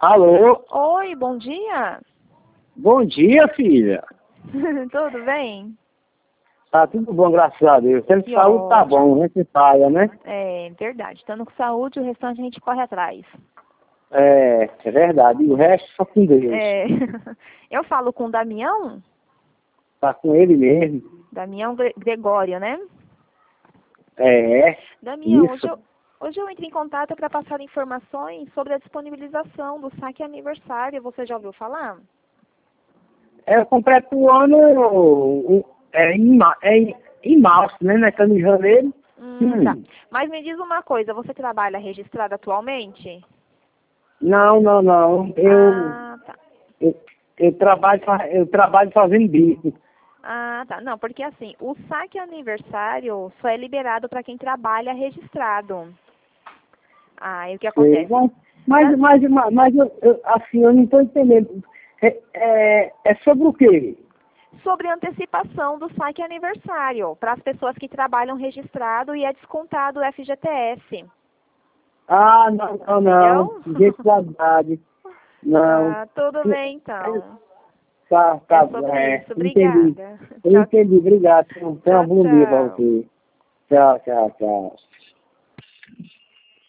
Alô? Oi, bom dia. Bom dia, filha. Tudo bem? Tá tudo bom, graças a Deus. Tendo Que saúde tá bom, a gente paga, né? É verdade. Estando com saúde, o restante a gente corre atrás. É verdade. E o resto só com Deus. É. Eu falo com o Damião? Tá com ele mesmo. Damião Gregório, né? É, Damião, isso. hoje eu entrei em contato para passar informações sobre a disponibilização do saque aniversário. Você já ouviu falar? Eu completo o ano em março, né? Nós estamos em janeiro. Tá. Mas me diz uma coisa, você trabalha registrado atualmente? Não. Tá. Eu trabalho fazendo bico. Tá. Não, porque assim, o saque aniversário só é liberado para quem trabalha registrado. E o que Sei, acontece? assim, eu não estou entendendo. É sobre o quê? Sobre antecipação do saque aniversário, para as pessoas que trabalham registrado e é descontado o FGTS. Não. Entendeu? Identidade. Não. Tudo bem então. Tá, É sobre isso. entendi. Obrigada. Eu Tchau, entendi, obrigado. Tenha um tchau, bom dia pra tchau. você. Tchau.